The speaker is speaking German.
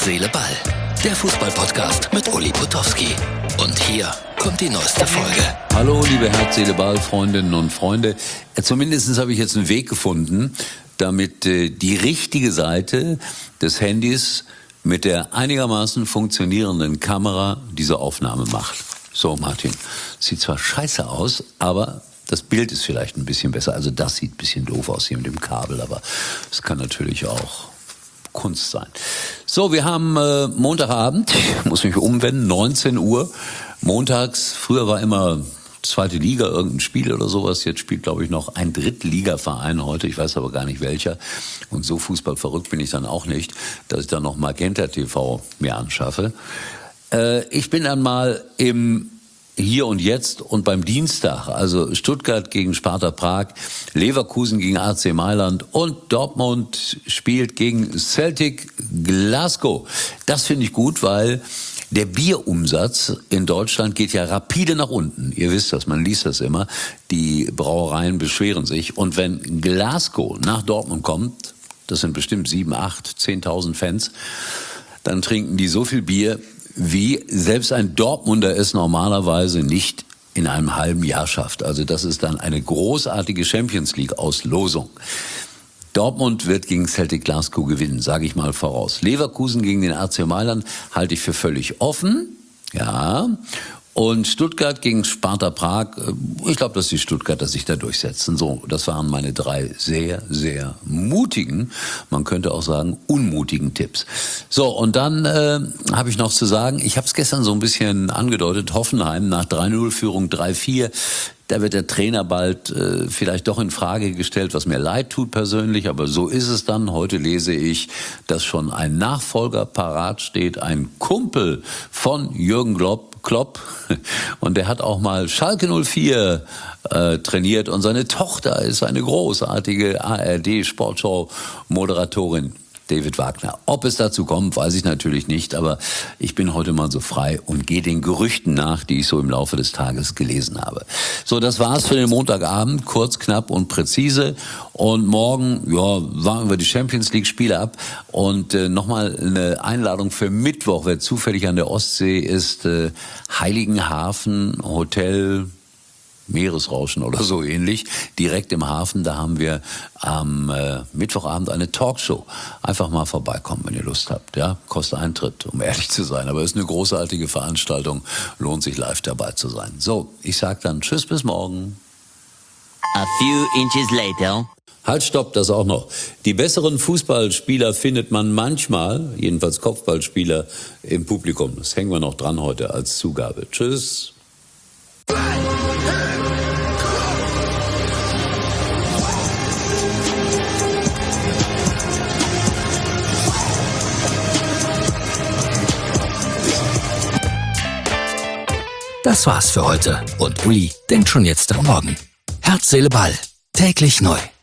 Seele, Ball. Der Fußball-Podcast mit Uli Potowski. Und hier kommt die neueste Folge. Hallo, liebe Herz, Seele, Ball, Freundinnen und Freunde. Zumindest habe ich jetzt einen Weg gefunden, damit die richtige Seite des Handys mit der einigermaßen funktionierenden Kamera diese Aufnahme macht. So, Martin, sieht zwar scheiße aus, aber das Bild ist vielleicht ein bisschen besser. Also das sieht ein bisschen doof aus hier mit dem Kabel, aber es kann natürlich auch Kunst sein. So, wir haben Montagabend, ich muss mich umwenden, 19 Uhr. Montags, früher war immer zweite Liga, irgendein Spiel oder sowas. Jetzt spielt, glaube ich, noch ein Drittligaverein heute. Ich weiß aber gar nicht welcher. Und so fußballverrückt bin ich dann auch nicht, dass ich dann noch Magenta TV mir anschaffe. Ich bin dann mal im Hier und Jetzt und beim Dienstag, also Stuttgart gegen Sparta Prag, Leverkusen gegen AC Mailand und Dortmund spielt gegen Celtic Glasgow. Das finde ich gut, weil der Bierumsatz in Deutschland geht ja rapide nach unten. Ihr wisst das, man liest das immer. Die Brauereien beschweren sich. Und wenn Glasgow nach Dortmund kommt, das sind bestimmt 7, 8, 10.000 Fans, dann trinken die so viel Bier, wie selbst ein Dortmunder es normalerweise nicht in einem halben Jahr schafft. Also das ist dann eine großartige Champions-League-Auslosung. Dortmund wird gegen Celtic Glasgow gewinnen, sage ich mal voraus. Leverkusen gegen den AC Mailand halte ich für völlig offen. Ja. Und Stuttgart gegen Sparta Prag, ich glaube, dass die Stuttgarter sich da durchsetzen. So, das waren meine 3 sehr, sehr mutigen, man könnte auch sagen unmutigen Tipps. So, und dann habe ich noch zu sagen, ich habe es gestern so ein bisschen angedeutet, Hoffenheim nach 3-0-Führung 3-4, da wird der Trainer bald vielleicht doch in Frage gestellt, was mir leid tut persönlich, aber so ist es dann. Heute lese ich, dass schon ein Nachfolger parat steht, ein Kumpel von Jürgen Klopp, und der hat auch mal Schalke 04 trainiert und seine Tochter ist eine großartige ARD-Sportschau-Moderatorin. David Wagner. Ob es dazu kommt, weiß ich natürlich nicht, aber ich bin heute mal so frei und gehe den Gerüchten nach, die ich so im Laufe des Tages gelesen habe. So, das war's für den Montagabend, kurz, knapp und präzise. Und morgen, ja, warten wir die Champions-League-Spiele ab. Und nochmal eine Einladung für Mittwoch, wer zufällig an der Ostsee ist, Heiligenhafen, Hotel Meeresrauschen oder so ähnlich, direkt im Hafen. Da haben wir am Mittwochabend eine Talkshow. Einfach mal vorbeikommen, wenn ihr Lust habt. Ja, kostet Eintritt, um ehrlich zu sein. Aber es ist eine großartige Veranstaltung. Lohnt sich live dabei zu sein. So, ich sag dann Tschüss, bis morgen. A few inches later. Halt, stopp, das auch noch. Die besseren Fußballspieler findet man manchmal, jedenfalls Kopfballspieler, im Publikum. Das hängen wir noch dran heute als Zugabe. Tschüss. Das war's für heute. Und Uli denkt schon jetzt am Morgen. Herz, Seele, Ball. Täglich neu.